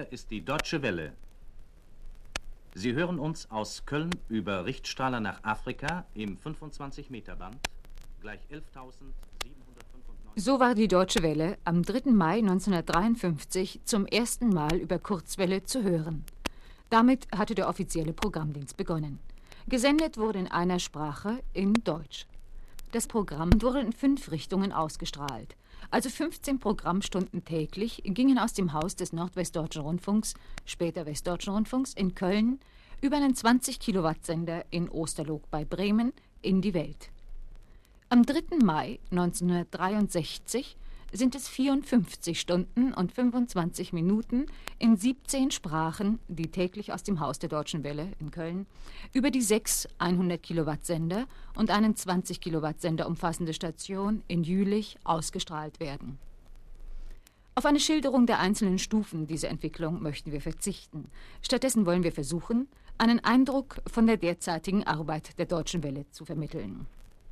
Hier ist die Deutsche Welle. Sie hören uns aus Köln über Richtstrahler nach Afrika im 25-Meter-Band, gleich 11.795. So war die Deutsche Welle am 3. Mai 1953 zum ersten Mal über Kurzwelle zu hören. Damit hatte der offizielle Programmdienst begonnen. Gesendet wurde in einer Sprache, in Deutsch. Das Programm wurde in 5 Richtungen ausgestrahlt. Also 15 Programmstunden täglich gingen aus dem Haus des Nordwestdeutschen Rundfunks, später Westdeutschen Rundfunks, in Köln über einen 20-Kilowatt-Sender in Osterloog bei Bremen in die Welt. Am 3. Mai 1963 sind es 54 Stunden und 25 Minuten in 17 Sprachen, die täglich aus dem Haus der Deutschen Welle in Köln über die 6 100-Kilowatt-Sender und einen 20-Kilowatt-Sender umfassende Station in Jülich ausgestrahlt werden. Auf eine Schilderung der einzelnen Stufen dieser Entwicklung möchten wir verzichten. Stattdessen wollen wir versuchen, einen Eindruck von der derzeitigen Arbeit der Deutschen Welle zu vermitteln.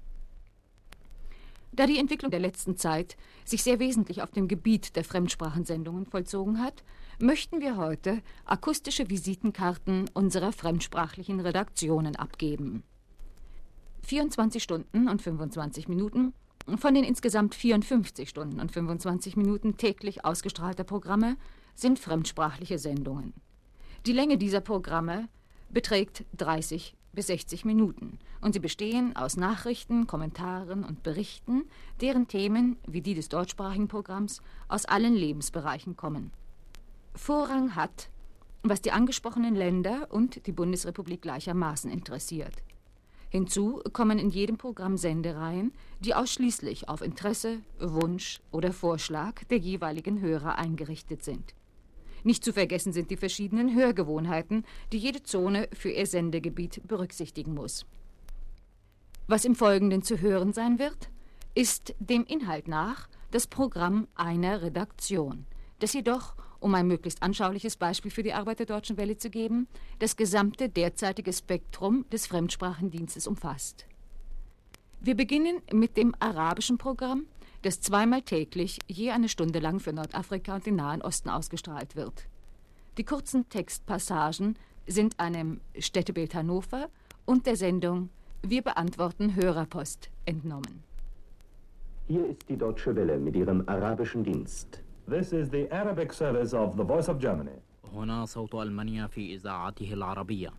Da die Entwicklung der letzten Zeit sich sehr wesentlich auf dem Gebiet der Fremdsprachensendungen vollzogen hat, möchten wir heute akustische Visitenkarten unserer fremdsprachlichen Redaktionen abgeben. 24 Stunden und 25 Minuten von den insgesamt 54 Stunden und 25 Minuten täglich ausgestrahlter Programme sind fremdsprachliche Sendungen. Die Länge dieser Programme beträgt 30 bis 60 Minuten und sie bestehen aus Nachrichten, Kommentaren und Berichten, deren Themen, wie die des deutschsprachigen Programms, aus allen Lebensbereichen kommen. Vorrang hat, was die angesprochenen Länder und die Bundesrepublik gleichermaßen interessiert. Hinzu kommen in jedem Programm Sendereihen, die ausschließlich auf Interesse, Wunsch oder Vorschlag der jeweiligen Hörer eingerichtet sind. Nicht zu vergessen sind die verschiedenen Hörgewohnheiten, die jede Zone für ihr Sendegebiet berücksichtigen muss. Was im Folgenden zu hören sein wird, ist dem Inhalt nach das Programm einer Redaktion, das jedoch, um ein möglichst anschauliches Beispiel für die Arbeit der Deutschen Welle zu geben, das gesamte derzeitige Spektrum des Fremdsprachendienstes umfasst. Wir beginnen mit dem arabischen Programm, das zweimal täglich je eine Stunde lang für Nordafrika und den Nahen Osten ausgestrahlt wird. Die kurzen Textpassagen sind einem Städtebild Hannover und der Sendung Wir beantworten Hörerpost entnommen. Hier ist die Deutsche Welle mit ihrem arabischen Dienst. This is the Arabic service of the Voice of Germany. هنا صوت ألمانيا في إذاعته العربية.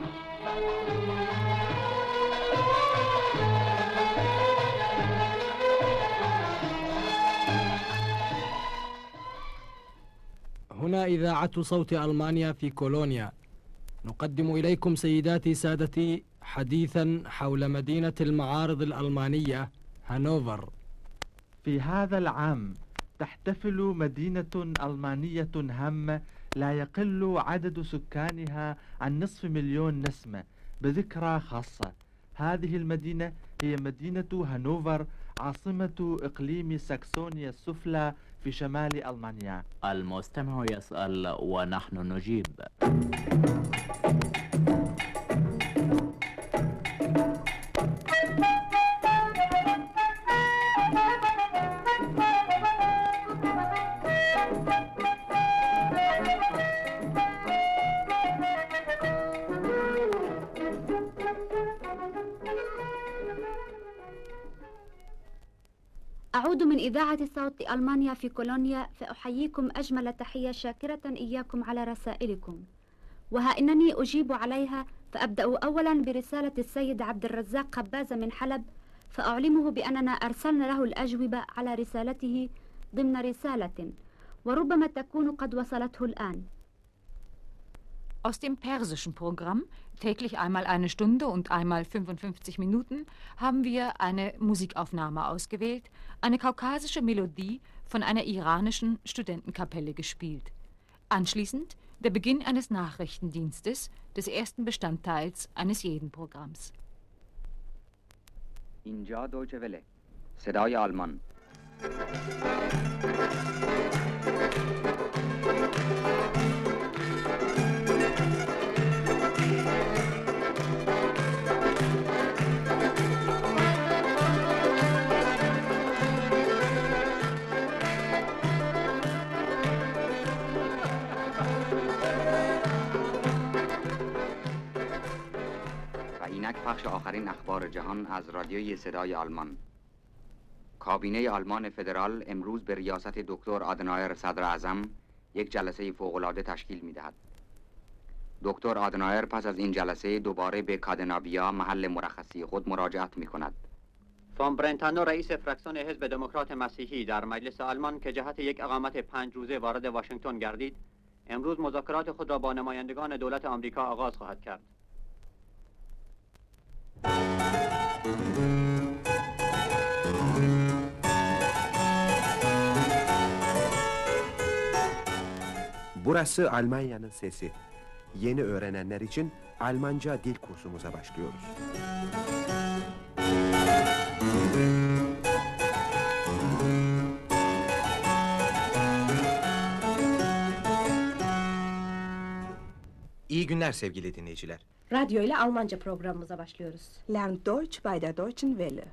هنا إذاعة صوت ألمانيا في كولونيا. نقدم إليكم سيداتي سادتي حديثا حول مدينة المعارض الألمانية هانوفر. في هذا العام تحتفل مدينة ألمانية هامة لا يقل عدد سكانها عن 500,000 نسمة بذكرى خاصة. هذه المدينة هي مدينة هانوفر عاصمة إقليم ساكسونيا السفلى في شمال ألمانيا. المستمع يسأل ونحن نجيب. أعود من إذاعة صوت ألمانيا في كولونيا فأحييكم أجمل تحية شاكرة إياكم على رسائلكم، وها إنني أجيب عليها. فأبدأ أولا برسالة السيد عبد الرزاق خبازة من حلب، فأعلمه بأننا أرسلنا له الأجوبة على رسالته ضمن رسالة وربما تكون قد وصلته الآن. Aus dem persischen Programm, täglich einmal eine Stunde und einmal 55 Minuten, haben wir eine Musikaufnahme ausgewählt, eine kaukasische Melodie von einer iranischen Studentenkapelle gespielt. Anschließend der Beginn eines Nachrichtendienstes, des ersten Bestandteils eines jeden Programms. اینجا دویچه وله، صدای آلمان. پخش آخرین اخبار جهان از رادیوی صدای آلمان. کابینه آلمان فدرال امروز به ریاست دکتر آدنایر صدر اعظم یک جلسه فوق‌العاده تشکیل می‌دهد. دکتر آدنایر پس از این جلسه دوباره به کادنابیا محل مرخصی خود مراجعت می‌کند. فون برنتانو رئیس فراکسیون حزب دموکرات مسیحی در مجلس آلمان که جهت یک اقامت 5 روزه وارد واشنگتن گردید، امروز مذاکرات خود را با نمایندگان دولت آمریکا آغاز خواهد کرد. Burası Almanya'nın sesi. Yeni öğrenenler için Almanca dil kursumuza başlıyoruz. İyi günler sevgili dinleyiciler. Radyo ile Almanca programımıza başlıyoruz. Lernt Deutsch bei der Deutschen Welle.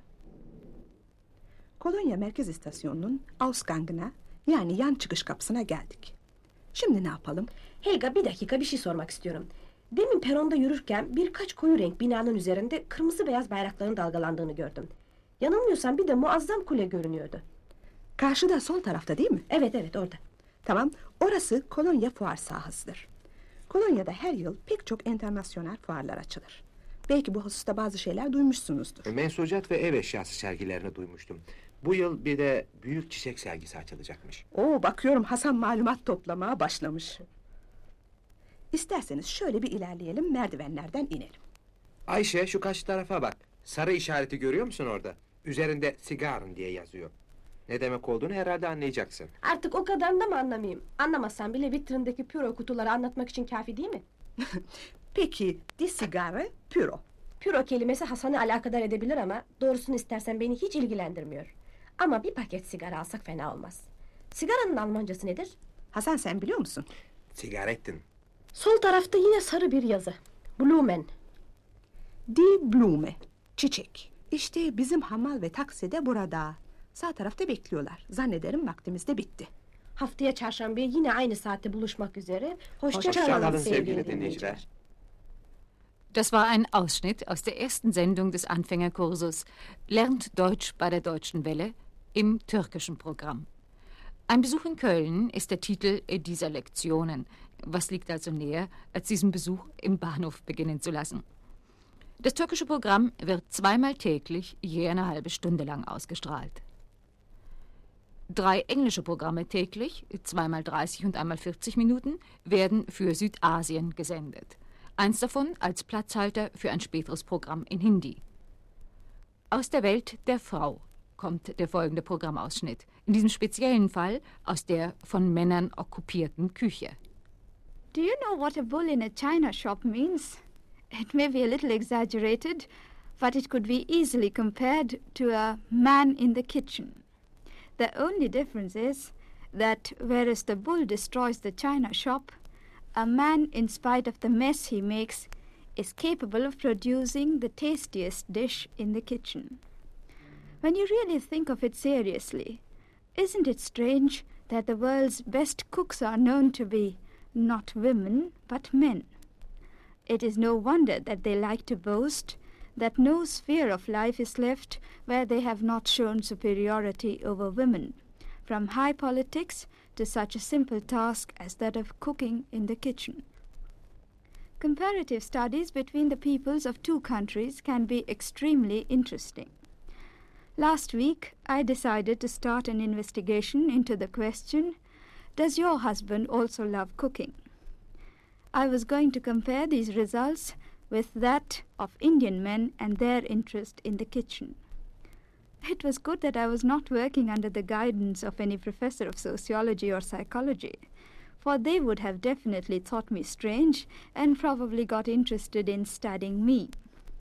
Kolonya Merkez İstasyonu'nun Ausgang'ına, yani yan çıkış kapısına geldik. Şimdi ne yapalım? Helga, bir dakika, bir şey sormak istiyorum. Demin peronda yürürken birkaç koyu renk binanın üzerinde kırmızı beyaz bayrakların dalgalandığını gördüm. Yanılmıyorsam bir de muazzam kule görünüyordu. Karşıda, sol tarafta değil mi? Evet, orada. Tamam, orası Kolonya fuar sahasıdır. Kolonya'da her yıl pek çok internasyonel fuarlar açılır. Belki bu hususta bazı şeyler duymuşsunuzdur. Mensucat ve ev eşyası sergilerini duymuştum. Bu yıl bir de büyük çiçek sergisi açılacakmış. Bakıyorum Hasan malumat toplamaya başlamış. İsterseniz şöyle bir ilerleyelim, merdivenlerden inelim. Ayşe, şu karşı tarafa bak. Sarı işareti görüyor musun orada? Üzerinde Sigarın diye yazıyor. Ne demek olduğunu herhalde anlayacaksın. Artık o kadarını da mı anlamayayım? Anlamazsan bile vitrindeki püro kutuları anlatmak için kafi değil mi? Peki, di sigara, püro. Püro kelimesi Hasan'ı alakadar edebilir ama doğrusunu istersen beni hiç ilgilendirmiyor. Ama bir paket sigara alsak fena olmaz. Sigaranın Almancası nedir? Hasan, sen biliyor musun? Sigaretten. Sol tarafta yine sarı bir yazı. Blumen. Die Blume, çiçek. İşte bizim hamal ve taksi de burada. Sağ tarafta bekliyorlar. Zannederim vaktimiz de bitti. Haftaya çarşambaya yine aynı saatte buluşmak üzere. Hoşça kalın sevgili dinleyiciler. Das war ein Ausschnitt aus der ersten Sendung des Anfängerkursus Lernt Deutsch bei der Deutschen Welle im türkischen Programm. Ein Besuch in Köln ist der Titel dieser Lektionen. Was liegt also näher, als diesen Besuch im Bahnhof beginnen zu lassen? Das türkische Programm wird zweimal täglich je eine halbe Stunde lang ausgestrahlt. 3 englische Programme täglich, zweimal 30 und einmal 40 Minuten, werden für Südasien gesendet. Eins davon als Platzhalter für ein späteres Programm in Hindi. Aus der Welt der Frau kommt der folgende Programmausschnitt. In diesem speziellen Fall aus der von Männern okkupierten Küche. Do you know what a bull in a china shop means? It may be a little exaggerated, but it could be easily compared to a man in the kitchen. The only difference is that whereas the bull destroys the china shop, a man, in spite of the mess he makes, is capable of producing the tastiest dish in the kitchen. When you really think of it seriously, isn't it strange that the world's best cooks are known to be not women, but men? It is no wonder that they like to boast that no sphere of life is left where they have not shown superiority over women, from high politics to such a simple task as that of cooking in the kitchen. Comparative studies between the peoples of 2 countries can be extremely interesting. Last week, I decided to start an investigation into the question, does your husband also love cooking? I was going to compare these results with that of Indian men and their interest in the kitchen. It was good that I was not working under the guidance of any professor of sociology or psychology, for they would have definitely thought me strange and probably got interested in studying me.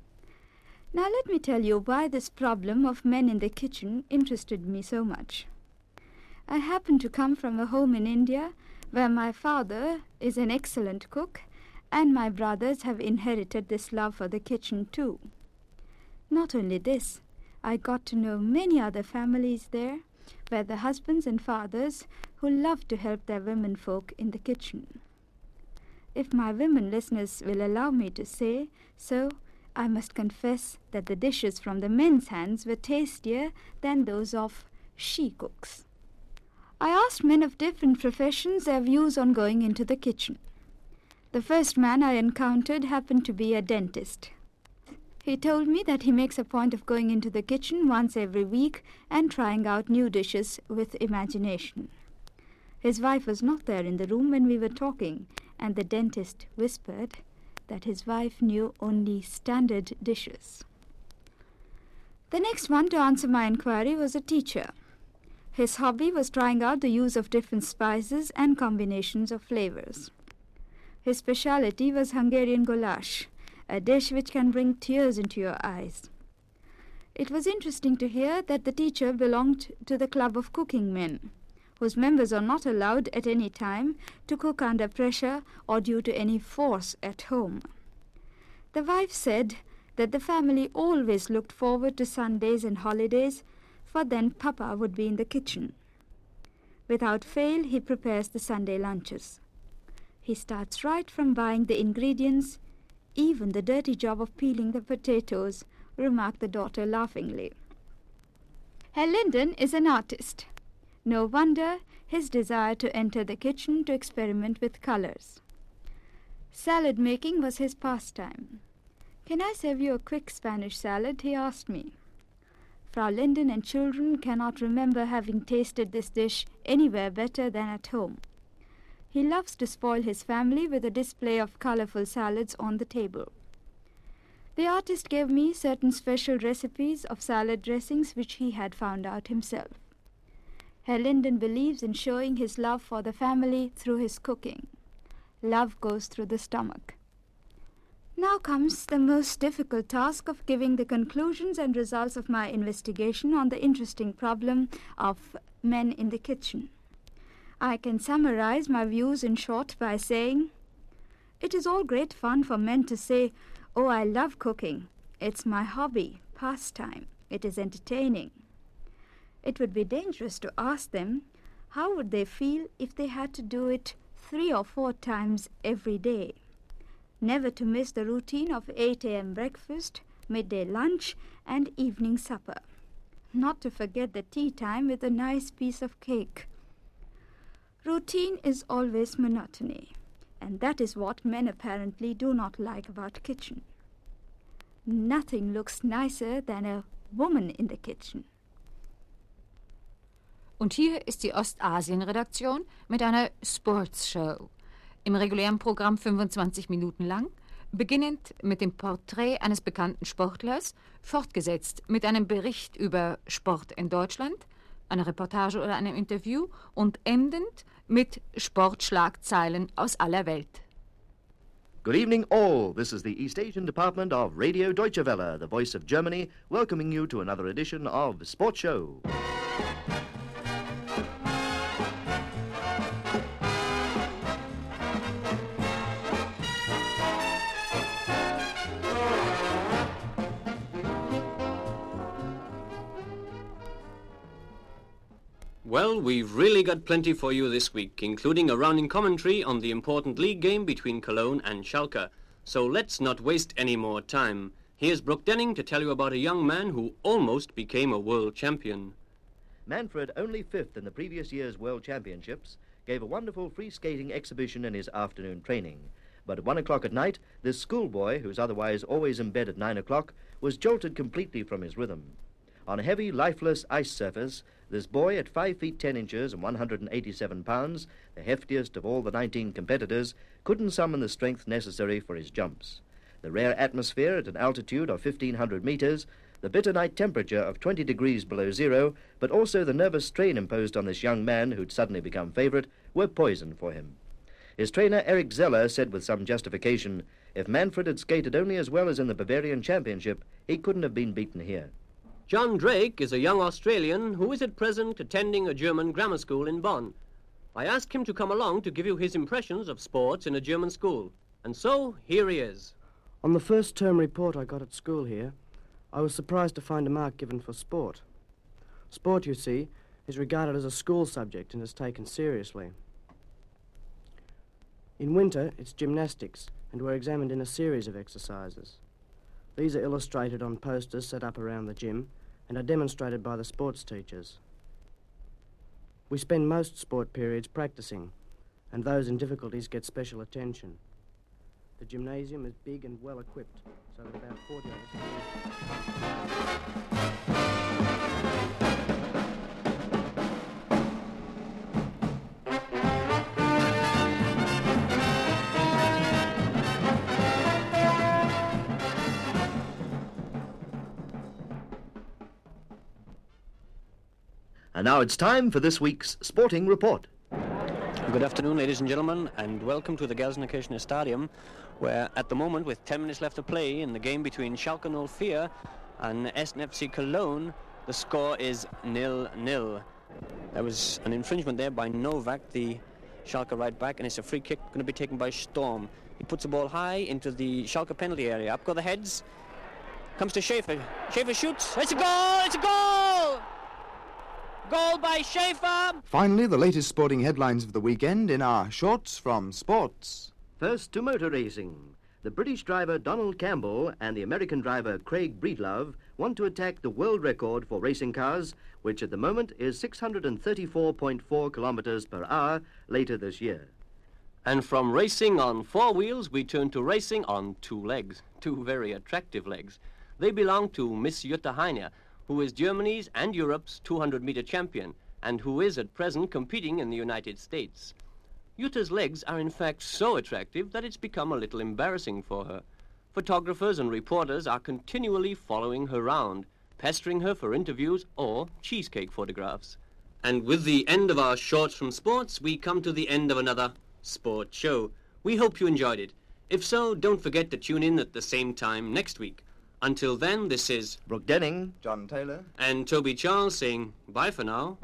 Now let me tell you why this problem of men in the kitchen interested me so much. I happen to come from a home in India where my father is an excellent cook and my brothers have inherited this love for the kitchen too. Not only this, I got to know many other families there where the husbands and fathers who love to help their women folk in the kitchen. If my women listeners will allow me to say so, I must confess that the dishes from the men's hands were tastier than those of she-cooks. I asked men of different professions their views on going into the kitchen. The first man I encountered happened to be a dentist. He told me that he makes a point of going into the kitchen once every week and trying out new dishes with imagination. His wife was not there in the room when we were talking, and the dentist whispered that his wife knew only standard dishes. The next one to answer my inquiry was a teacher. His hobby was trying out the use of different spices and combinations of flavors. His speciality was Hungarian goulash, a dish which can bring tears into your eyes. It was interesting to hear that the teacher belonged to the Club of Cooking Men, whose members are not allowed at any time to cook under pressure or due to any force at home. The wife said that the family always looked forward to Sundays and holidays, for then Papa would be in the kitchen. Without fail, he prepares the Sunday lunches. He starts right from buying the ingredients, even the dirty job of peeling the potatoes, remarked the daughter laughingly. Herr Linden is an artist. No wonder his desire to enter the kitchen to experiment with colors. Salad making was his pastime. "Can I serve you a quick Spanish salad?" he asked me. Frau Linden and children cannot remember having tasted this dish anywhere better than at home. He loves to spoil his family with a display of colorful salads on the table. The artist gave me certain special recipes of salad dressings which he had found out himself. Herr Linden believes in showing his love for the family through his cooking. Love goes through the stomach. Now comes the most difficult task of giving the conclusions and results of my investigation on the interesting problem of men in the kitchen. I can summarize my views in short by saying, it is all great fun for men to say, "Oh, I love cooking. It's my hobby, pastime. It is entertaining." It would be dangerous to ask them how would they feel if they had to do it 3 or 4 times every day. Never to miss the routine of 8 a.m. breakfast, midday lunch, and evening supper. Not to forget the tea time with a nice piece of cake. Routine is always monotony, and that is what men apparently do not like about kitchen. Nothing looks nicer than a woman in the kitchen. Und hier ist die Ostasien-Redaktion mit einer Sports-Show. Im regulären Programm 25 Minuten lang, beginnend mit dem Porträt eines bekannten Sportlers, fortgesetzt mit einem Bericht über Sport in Deutschland, einer Reportage oder einem Interview und endend mit Sportschlagzeilen aus aller Welt. Good evening all. This is the East Asian Department of Radio Deutsche Welle, the voice of Germany, welcoming you to another edition of Sport Show. Well, we've really got plenty for you this week, including a rounding commentary on the important league game between Cologne and Schalke. So let's not waste any more time. Here's Brooke Denning to tell you about a young man who almost became a world champion. Manfred, only 5th in the previous year's World Championships, gave a wonderful free skating exhibition in his afternoon training. But at 1 o'clock at night, this schoolboy, who's otherwise always in bed at 9 o'clock, was jolted completely from his rhythm. On a heavy, lifeless ice surface, this boy at 5 feet 10 inches and 187 pounds, the heftiest of all the 19 competitors, couldn't summon the strength necessary for his jumps. The rare atmosphere at an altitude of 1,500 meters, the bitter night temperature of 20 degrees below zero, but also the nervous strain imposed on this young man who'd suddenly become favorite, were poison for him. His trainer, Eric Zeller, said with some justification, if Manfred had skated only as well as in the Bavarian Championship, he couldn't have been beaten here. John Drake is a young Australian who is at present attending a German grammar school in Bonn. I asked him to come along to give you his impressions of sports in a German school. And so, here he is. On the first term report I got at school here, I was surprised to find a mark given for sport. Sport, you see, is regarded as a school subject and is taken seriously. In winter, it's gymnastics, and we're examined in a series of exercises. These are illustrated on posters set up around the gym and are demonstrated by the sports teachers. We spend most sport periods practicing, and those in difficulties get special attention. The gymnasium is big and well equipped, so that about 40 of And now it's time for this week's Sporting Report. Good afternoon, ladies and gentlemen, and welcome to the Gelsenkirchen Stadium, where at the moment, with 10 minutes left to play in the game between Schalke 04 and SNFC Cologne, the score is 0-0. There was an infringement there by Novak, the Schalke right back, and it's a free kick going to be taken by Storm. He puts the ball high into the Schalke penalty area. Up go the heads. Comes to Schäfer. Schäfer shoots. It's a goal! It's a goal! Goal by Schäfer! Finally, the latest sporting headlines of the weekend in our Shorts from Sports. First to motor racing. The British driver Donald Campbell and the American driver Craig Breedlove want to attack the world record for racing cars, which at the moment is 634.4 kilometers per hour later this year. And from racing on four wheels, we turn to racing on two legs. Two very attractive legs. They belong to Miss Jutta Heine, who is Germany's and Europe's 200-meter champion, and who is at present competing in the United States. Jutta's legs are in fact so attractive that it's become a little embarrassing for her. Photographers and reporters are continually following her round, pestering her for interviews or cheesecake photographs. And with the end of our Shorts from Sports, we come to the end of another sport show. We hope you enjoyed it. If so, don't forget to tune in at the same time next week. Until then, this is Brooke Denning, John Taylor, and Toby Charles saying bye for now.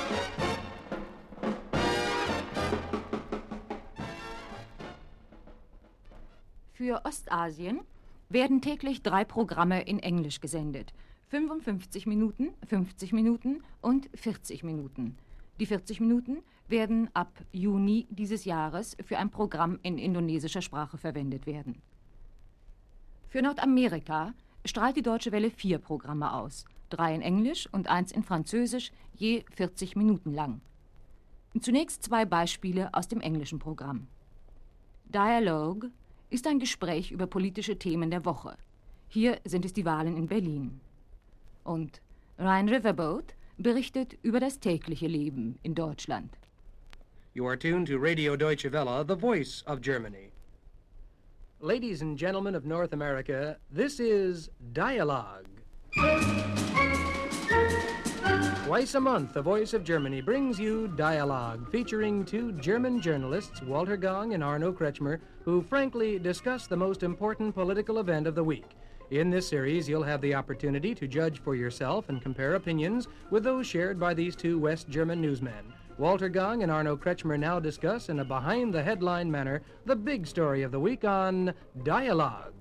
Für Ostasien werden täglich 3 Programme in Englisch gesendet. 55 Minuten, 50 Minuten und 40 Minuten. Die 40 Minuten werden ab Juni dieses Jahres für ein Programm in indonesischer Sprache verwendet werden. Für Nordamerika strahlt die Deutsche Welle 4 Programme aus, 3 in Englisch und 1 in Französisch, je 40 Minuten lang. Zunächst 2 Beispiele aus dem englischen Programm. Dialogue ist ein Gespräch über politische Themen der Woche. Hier sind es die Wahlen in Berlin. Und Rhine Riverboat berichtet über das tägliche Leben in Deutschland. You are tuned to Radio Deutsche Welle, the voice of Germany. Ladies and gentlemen of North America, this is Dialogue. Twice a month, the Voice of Germany brings you Dialogue, featuring 2 German journalists, Walter Gong and Arno Kretschmer, who frankly discuss the most important political event of the week. In this series, you'll have the opportunity to judge for yourself and compare opinions with those shared by these 2 West German newsmen. Walter Gong and Arno Kretschmer now discuss in a behind-the-headline manner the big story of the week on Dialogue.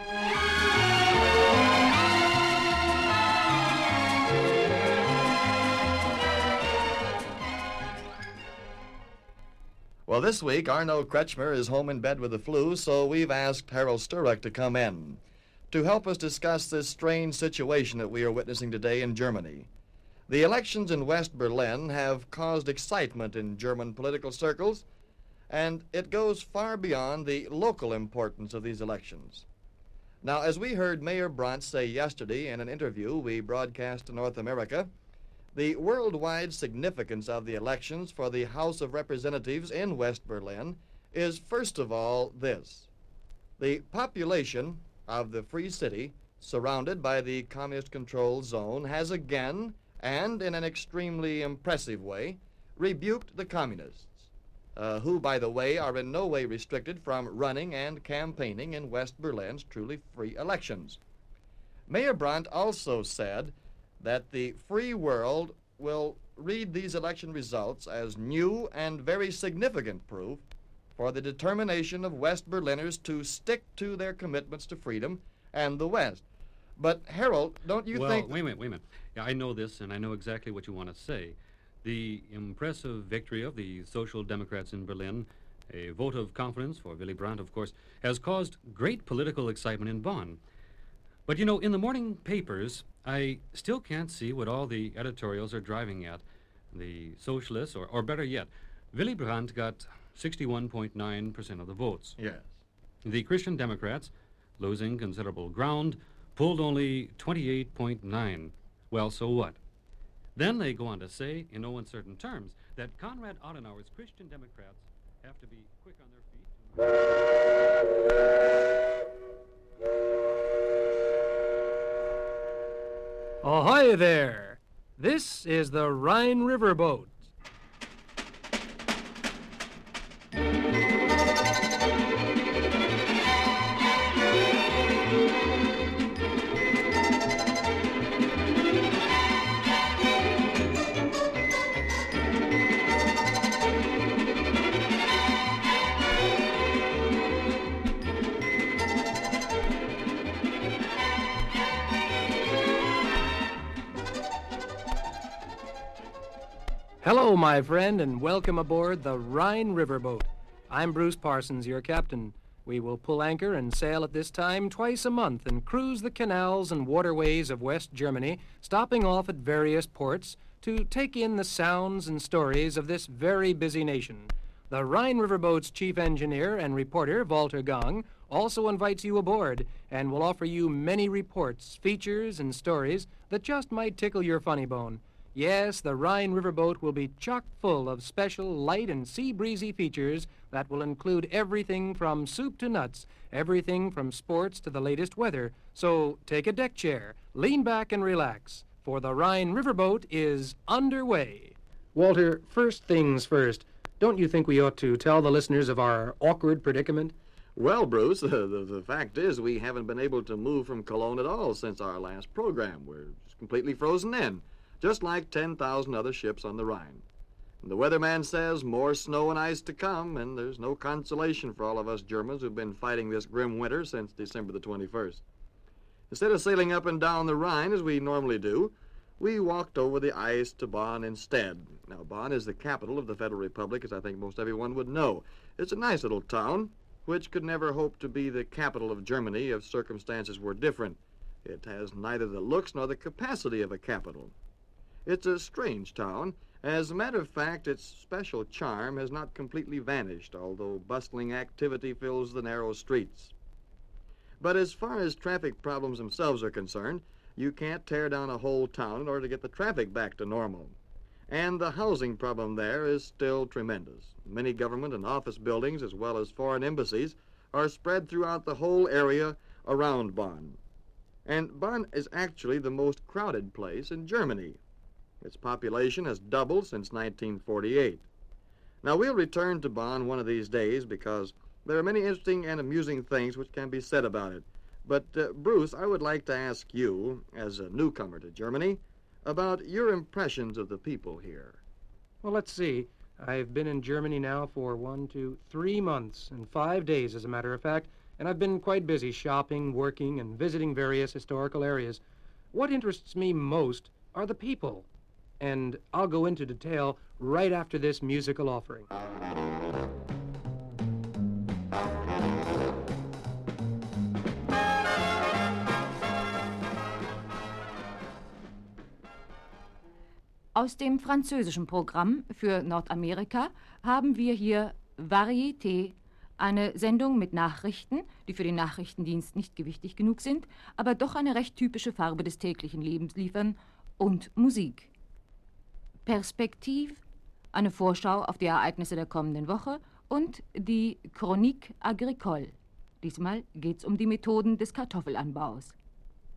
Well, this week, Arno Kretschmer is home in bed with the flu, so we've asked Harold Sturrock to come in to help us discuss this strange situation that we are witnessing today in Germany. The elections in West Berlin have caused excitement in German political circles, and it goes far beyond the local importance of these elections. Now, as we heard Mayor Brandt say yesterday in an interview we broadcast to North America, the worldwide significance of the elections for the House of Representatives in West Berlin is, first of all, this. The population of the Free City, surrounded by the communist-controlled zone, has again, and in an extremely impressive way, rebuked the communists, who, by the way, are in no way restricted from running and campaigning in West Berlin's truly free elections. Mayor Brandt also said that the free world will read these election results as new and very significant proof for the determination of West Berliners to stick to their commitments to freedom and the West. But, Harold, don't you think... Well, wait a minute. Yeah, I know this, and I know exactly what you want to say. The impressive victory of the Social Democrats in Berlin, a vote of confidence for Willy Brandt, of course, has caused great political excitement in Bonn. But you know, in the morning papers, I still can't see what all the editorials are driving at. The socialists, or better yet, Willy Brandt got 61.9% of the votes. Yes. The Christian Democrats, losing considerable ground, pulled only 28.9. Well, so what? Then they go on to say, in no uncertain terms, that Konrad Adenauer's Christian Democrats have to be quick on their feet. Ahoy there! This is the Rhine River boat. Hello, my friend, and welcome aboard the Rhine Riverboat. I'm Bruce Parsons, your captain. We will pull anchor and sail at this time twice a month and cruise the canals and waterways of West Germany, stopping off at various ports to take in the sounds and stories of this very busy nation. The Rhine Riverboat's chief engineer and reporter, Walter Gang, also invites you aboard and will offer you many reports, features, and stories that just might tickle your funny bone. Yes, the Rhine Riverboat will be chock full of special light and sea-breezy features that will include everything from soup to nuts, everything from sports to the latest weather. So take a deck chair, lean back and relax, for the Rhine Riverboat is underway. Walter, first things first, don't you think we ought to tell the listeners of our awkward predicament? Well, Bruce, the fact is we haven't been able to move from Cologne at all since our last program. We're just completely frozen in, just like 10,000 other ships on the Rhine. And the weatherman says more snow and ice to come, and there's no consolation for all of us Germans who've been fighting this grim winter since December the 21st. Instead of sailing up and down the Rhine as we normally do, we walked over the ice to Bonn instead. Now, Bonn is the capital of the Federal Republic, as I think most everyone would know. It's a nice little town, which could never hope to be the capital of Germany if circumstances were different. It has neither the looks nor the capacity of a capital. It's a strange town. As a matter of fact, its special charm has not completely vanished, although bustling activity fills the narrow streets. But as far as traffic problems themselves are concerned, you can't tear down a whole town in order to get the traffic back to normal. And the housing problem there is still tremendous. Many government and office buildings, as well as foreign embassies, are spread throughout the whole area around Bonn. And Bonn is actually the most crowded place in Germany. Its population has doubled since 1948. Now, we'll return to Bonn one of these days because there are many interesting and amusing things which can be said about it. But, Bruce, I would like to ask you, as a newcomer to Germany, about your impressions of the people here. Well, let's see. I've been in Germany now for 3 months, and 5 days, as a matter of fact, and I've been quite busy shopping, working, and visiting various historical areas. What interests me most are the people, and I'll go into detail right after this musical offering. Aus dem französischen Programm für Nordamerika haben wir hier Varieté, eine Sendung mit Nachrichten, die für den Nachrichtendienst nicht gewichtig genug sind, aber doch eine recht typische Farbe des täglichen Lebens liefern, und Musik. Perspektive, eine Vorschau auf die Ereignisse der kommenden Woche, und die Chronique agricole. Diesmal geht's um die Methoden des Kartoffelanbaus.